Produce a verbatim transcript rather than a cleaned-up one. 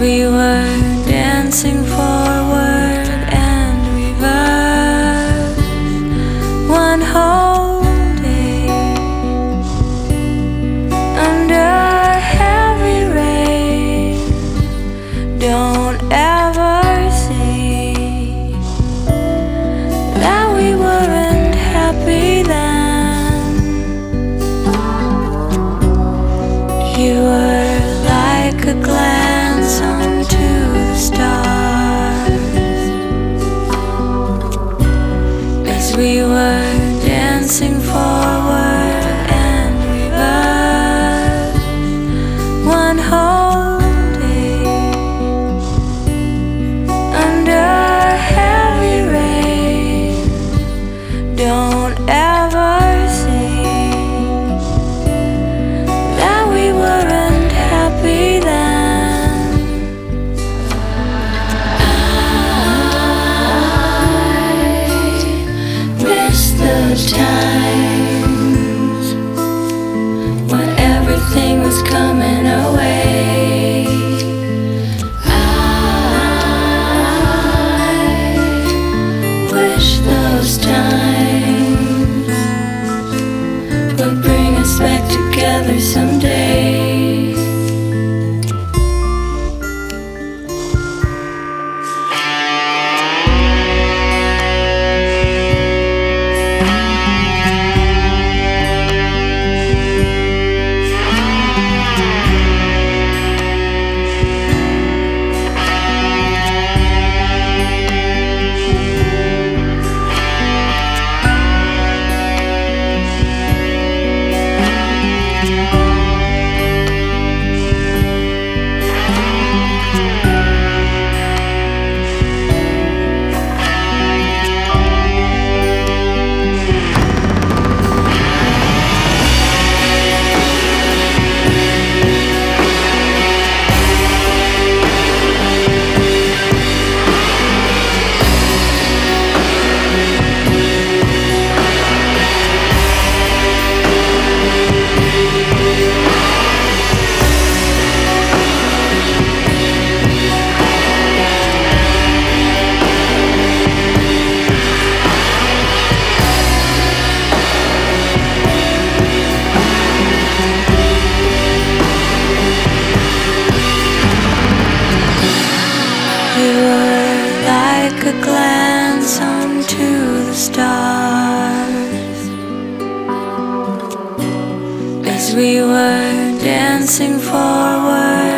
we were dancing forward and reverse one whole day under heavy rain. Don't ever say that we weren't happy then. You were like a glance onto the stars as we were dancing forward and reverse one whole day under heavy rain. Don't ever say that we weren't happy then. I miss those times when everything was coming away. I wish those times would bring us back together someday. You were like a glance onto the stars as we were dancing forward